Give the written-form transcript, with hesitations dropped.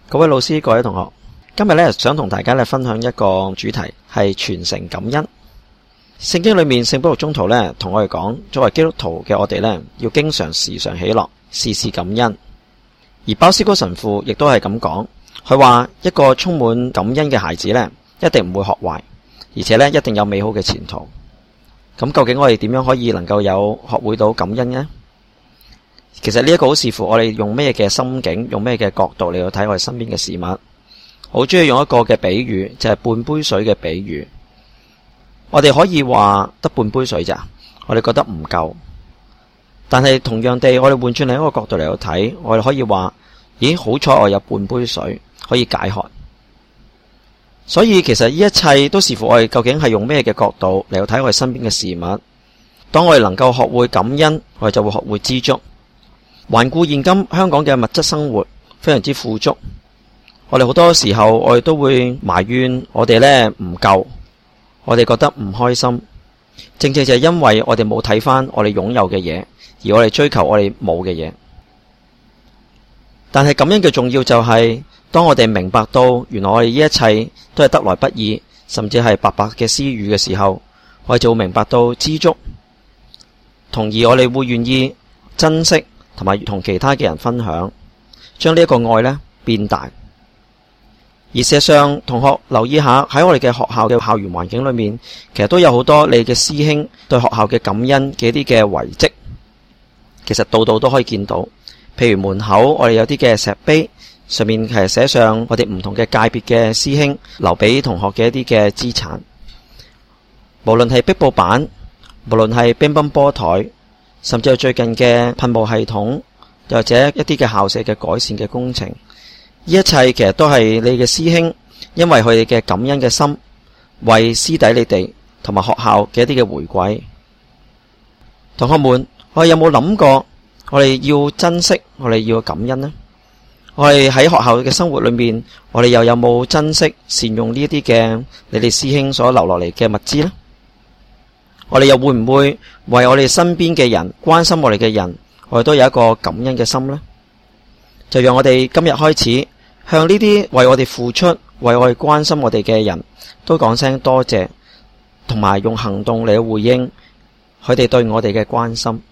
各位老師、各位同學，今日咧想同大家咧分享一個主題，係傳承感恩。聖經裏面聖保祿宗徒咧同我哋講，作為基督徒嘅我哋咧要經常時常喜樂，事事感恩。而鮑思高神父亦都係咁講，佢話一個充滿感恩嘅孩子咧一定唔會學壞，而且咧一定有美好嘅前途。咁究竟我哋點樣可以能夠有學會到感恩呢？其實呢一個好視乎我哋用咩嘅心境，用咩嘅角度嚟去睇我哋身邊嘅事物。好中意用一個嘅比喻，就係半杯水嘅比喻。我哋可以話得半杯水咋，我哋覺得唔夠。但係同樣地，我哋換轉另一個角度嚟去睇，我哋可以話，咦，好彩我有半杯水可以解渴。所以其實呢一切都視乎我哋究竟係用咩嘅角度嚟去睇我哋身邊嘅事物。當我哋能夠學會感恩，我哋就會學會知足。環顧現今香港嘅物質生活非常之富足，我哋好多時候我哋都會埋怨我哋呢唔夠，我哋覺得唔開心，正正就係因為我哋冇睇返我哋擁有嘅嘢，而我哋追求我哋冇嘅嘢。但係感恩嘅重要就係，當我哋明白到原來我哋呢一切都係得來不易，甚至係白白嘅施予嘅時候，我哋就會明白到知足，從而我哋會願意珍惜同埋同其他嘅人分享，將呢一個愛呢變大。而事實上，同學留意下喺我哋嘅學校嘅校園環境裏面，其實都有好多你嘅師兄對學校嘅感恩嘅一啲嘅遺跡，其實度度都可以見到。譬如門口我哋有啲嘅石碑，上面係寫上我哋唔同嘅界別嘅師兄留俾同學嘅一啲嘅資產，無論係壁布板，無論係乒乓波台，甚至係最近嘅噴霧系統，又或者一啲嘅校舍嘅改善嘅工程，呢一切其實都係你嘅師兄因為佢哋嘅感恩嘅心，為師弟你哋同埋學校嘅一啲嘅回饋。同學們，我哋有冇諗過我哋要珍惜，我哋要感恩呢？我哋喺學校嘅生活裏面，我哋又有冇珍惜善用呢一啲嘅你哋師兄所留落嚟嘅物資呢？我哋又會唔會為我哋身邊嘅人，關心我哋嘅人，我哋都有一個感恩嘅心呢？就讓我哋今日開始向呢啲為我哋付出、為我哋關心我哋嘅人都講聲多謝，同埋用行動嚟回應佢哋對我哋嘅關心。